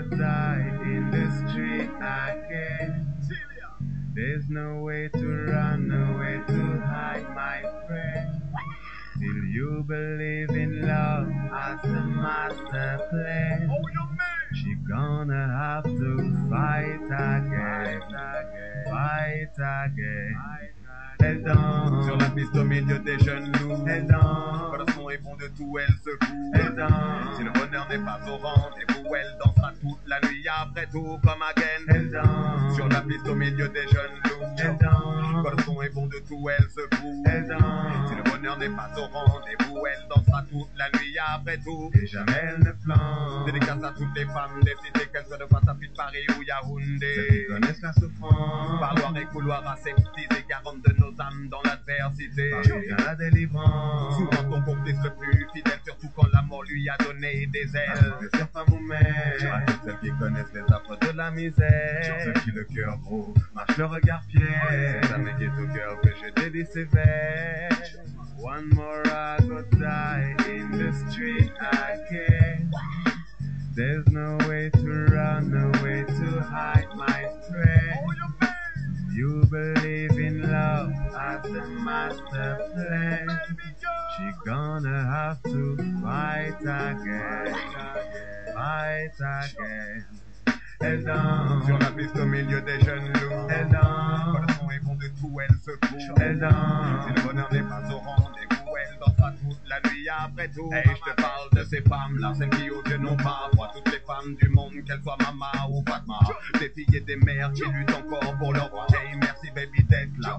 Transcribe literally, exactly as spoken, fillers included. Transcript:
could die in the street again. There's no way to run, no way to hide, my friend. Till you believe in love as the master plan. She gonna have to fight again, fight again. Elle danse sur la piste au milieu des jeunes loups. Elle danse, Quand le son est bon de tout, elle secoue. Elle danse, si le bonheur n'est pas au rendez-vous, elle dansera toute la nuit après tout comme again. Elle danse, sur la piste au milieu des jeunes loups. Elle danse, quand le son est bon de tout, elle secoue. Elle danse, si le bonheur n'est pas au rendez-vous, elle dansera toute la nuit après tout. Et jamais elle ne flanche. Dédicace à toutes les femmes des cités, qu'elles soient de Passafit, Paris ou Yaoundé. Ceux qui connaissent la souffrance, parloir et couloir aseptisés, garantes de nos âmes dans l'adversité. Paris vient la délivrance. Souvent ton complice le plus fidèle, surtout quand la mort lui a donné des ailes. Ne serre pas vous-même à toutes celles qui connaissent les affres de la misère. Celles qui le cœur gros marche le regard fier. Ça me quitte au cœur que je dédie sévère. One more I could die in the street again. There's no way to run, no way to hide, my friend. You believe in love as the master plan. She gonna have to fight again, fight again. Elle danse sur la piste au milieu des jeunes loups. Elle danse quand le son est bon de tout, elle secoue. Elle danse si le bonheur n'est pas au rendez-vous, elle dansera toute la nuit après tout. Et je te parle de ces femmes-là, celles qui aux yeux n'ont pas froid. Toutes les femmes du monde, qu'elles soient Mama ou Fatma. Des filles et des mères qui luttent encore pour leurs droits. Hey, merci baby d'être là.